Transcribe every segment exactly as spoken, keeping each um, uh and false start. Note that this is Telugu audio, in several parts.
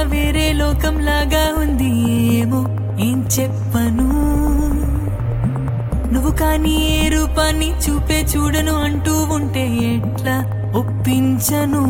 వేరే లోకం లాగా ఉంది ఏమో ఏం చెప్పను నువ్వు కానీ ఏ రూపాన్ని చూపే చూడను అంటూ ఉంటే ఎట్లా ఒప్పించను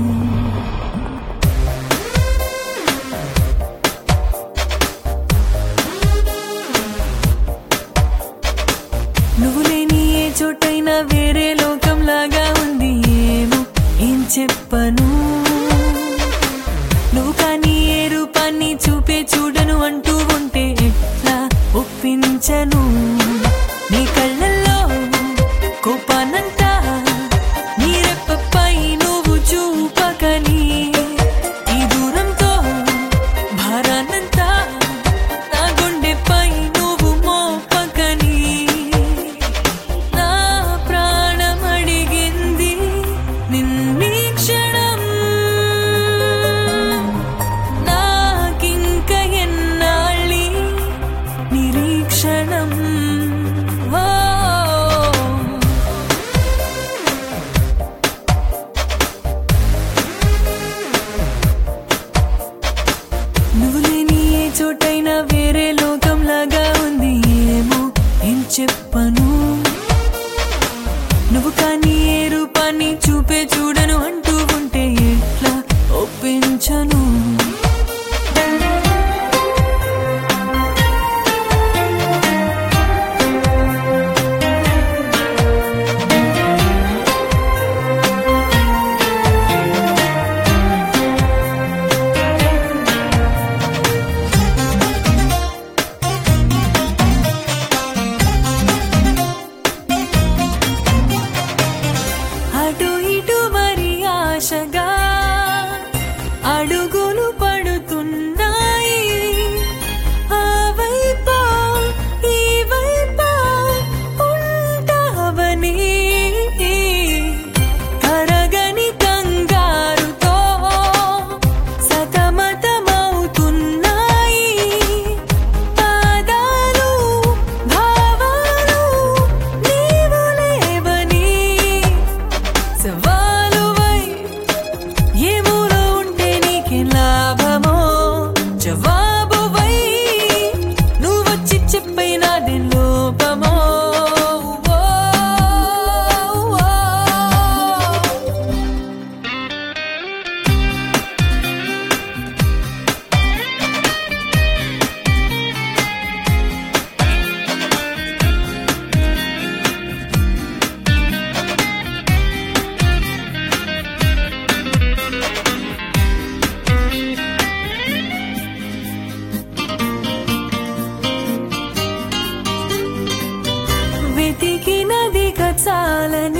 నువ్వు లేని ఏ చోటైనా వేరే లోకం లాగా ఉంది ఏమో ఏం చెప్పను నువ్వు కానీ ఏ రూపాన్ని చూపే చూడను అంటూ ఉంటే ఎట్లా ఒప్పించను నీ కళ్ళల్లో కోపానంతా నీ రెప్పపై నువ్వు చూపకని ఈ దూరంతో భారాన్నంతా నా గుండెపై నువ్వు మోపకని నా ప్రాణం అడిగింది నిన్నీ క్షణం నాకింక ఎన్నాళ్ళి నిరీక్షణం నువ్వు లేని ఏ చోటైనా వేరే లోకం లాగా ఉంది ఏమో ఏం చెప్పను నువ్వు కానీ ఏ రూపాన్ని చూపే చూడను అంటూ ఉంటే ఎట్లా ఒప్పించను అటు ఇటు మరి ఆశగా అడుగులు పడుతున్నాయి ఆ వైపా ఈ వైపా ఉంటావని కరగని కంగారుతో సతమతమవుతున్నాయి పాదాలు భావాలు నీవు లేవని సవాలువై ఏ మూల ఉంటే నీకే లాభమో జవాబువై నువ్వొచ్చి చెప్పైనాదే లోపమో ఓ, ఓ. వెతికినది చాలని